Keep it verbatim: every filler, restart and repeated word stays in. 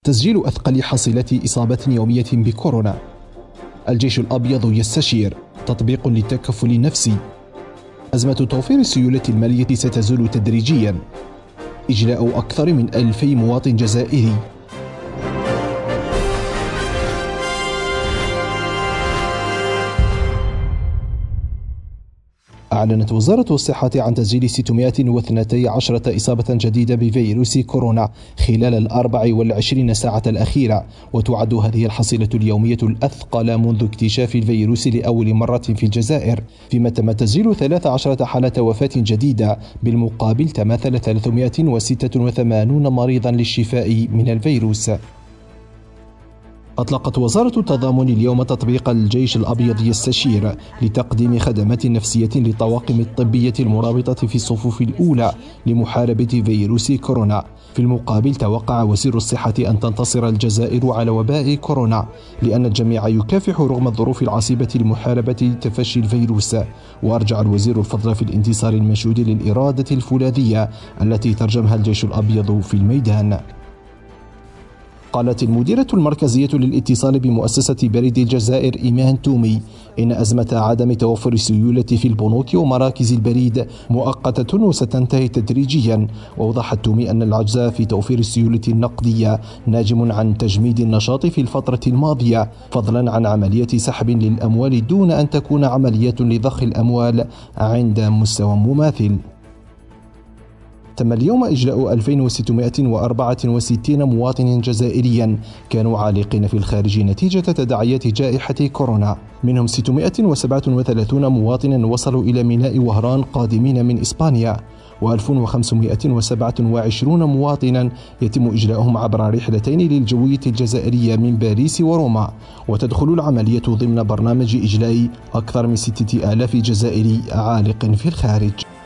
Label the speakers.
Speaker 1: تسجيل أثقل حصيلة إصابة يومية بكورونا. الجيش الأبيض يستشير تطبيق للتكفل النفسي. أزمة توفير السيولة المالية ستزول تدريجيا. إجلاء أكثر من ألفي مواطن جزائري. أعلنت وزارة الصحة عن تسجيل ستمائة واثنتي عشرة إصابة جديدة بفيروس كورونا خلال الأربع والعشرين ساعة الأخيرة، وتعد هذه الحصيلة اليومية الأثقل منذ اكتشاف الفيروس لأول مرة في الجزائر، فيما تم تسجيل ثلاث عشرة حالة وفاة جديدة، بالمقابل تماثل ثلاثمائة وستة وثمانين مريضا للشفاء من الفيروس. أطلقت وزارة التضامن اليوم تطبيق الجيش الأبيض يستشير لتقديم خدمات نفسية للطواقم الطبية المرابطة في الصفوف الأولى لمحاربة فيروس كورونا. في المقابل توقع وزير الصحة أن تنتصر الجزائر على وباء كورونا، لأن الجميع يكافح رغم الظروف العصيبة لمحاربة تفشي الفيروس. وأرجع الوزير الفضل في الانتصار المشهود للإرادة الفولاذية التي ترجمها الجيش الأبيض في الميدان. قالت المديرة المركزية للاتصال بمؤسسة بريد الجزائر إيمان تومي إن أزمة عدم توفر السيولة في البنوك ومراكز البريد مؤقتة وستنتهي تدريجيا. وأوضحت تومي أن العجز في توفير السيولة النقدية ناجم عن تجميد النشاط في الفترة الماضية، فضلا عن عملية سحب للأموال دون أن تكون عملية لضخ الأموال عند مستوى مماثل. تم اليوم إجلاء ألفين وستمائة وأربعة وستين مواطن جزائريا كانوا عالقين في الخارج نتيجة تداعيات جائحة كورونا، منهم ستمائة وسبعة وثلاثين مواطنا وصلوا إلى ميناء وهران قادمين من إسبانيا، وألف وخمسمائة وسبعة وعشرين مواطنا يتم إجلاؤهم عبر رحلتين للجوية الجزائرية من باريس وروما. وتدخل العملية ضمن برنامج إجلاء أكثر من ستة آلاف جزائري عالق في الخارج.